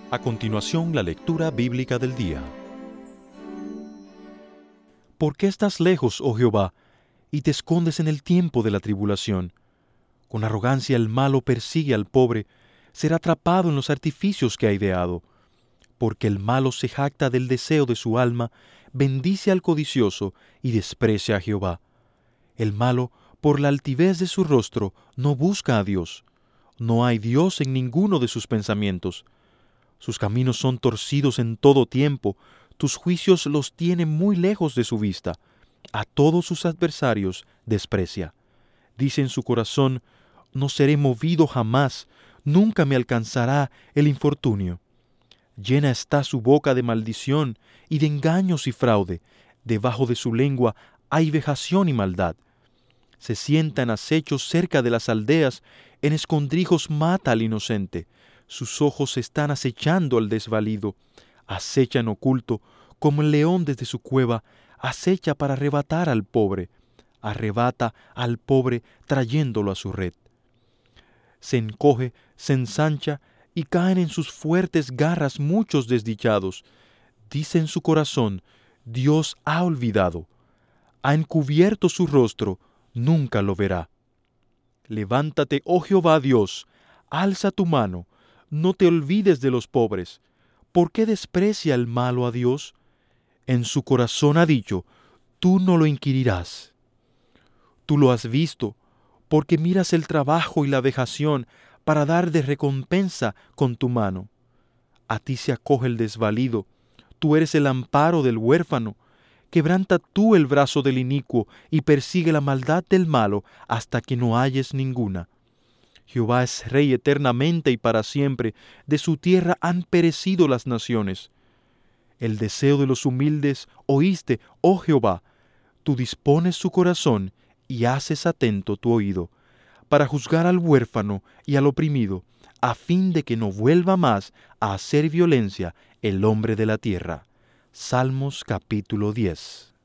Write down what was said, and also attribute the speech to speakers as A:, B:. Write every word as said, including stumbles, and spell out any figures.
A: A continuación, la lectura bíblica del día. ¿Por qué estás lejos, oh Jehová, y te escondes en el tiempo de la tribulación? Con arrogancia el malo persigue al pobre, será atrapado en los artificios que ha ideado. Porque el malo se jacta del deseo de su alma, bendice al codicioso y desprecia a Jehová. El malo, por la altivez de su rostro, no busca a Dios. No hay Dios en ninguno de sus pensamientos. Sus caminos son torcidos en todo tiempo, tus juicios los tiene muy lejos de su vista. A todos sus adversarios desprecia. Dice en su corazón, no seré movido jamás, nunca me alcanzará el infortunio. Llena está su boca de maldición y de engaños y fraude, debajo de su lengua hay vejación y maldad. Se sienta en acechos cerca de las aldeas, en escondrijos mata al inocente. Sus ojos están acechando al desvalido, acecha en oculto, como el león desde su cueva, acecha para arrebatar al pobre, arrebata al pobre trayéndolo a su red. Se encoge, se ensancha, y caen en sus fuertes garras muchos desdichados. Dice en su corazón, Dios ha olvidado, ha encubierto su rostro, nunca lo verá. Levántate, oh Jehová Dios, alza tu mano, no te olvides de los pobres. ¿Por qué desprecia el malo a Dios? En su corazón ha dicho, tú no lo inquirirás. Tú lo has visto, porque miras el trabajo y la vejación para dar de recompensa con tu mano. A ti se acoge el desvalido, tú eres el amparo del huérfano. Quebranta tú el brazo del inicuo y persigue la maldad del malo hasta que no halles ninguna. Jehová es rey eternamente y para siempre, de su tierra han perecido las naciones. El deseo de los humildes oíste, oh Jehová, tú dispones su corazón y haces atento tu oído, para juzgar al huérfano y al oprimido, a fin de que no vuelva más a hacer violencia el hombre de la tierra. Salmos capítulo diez.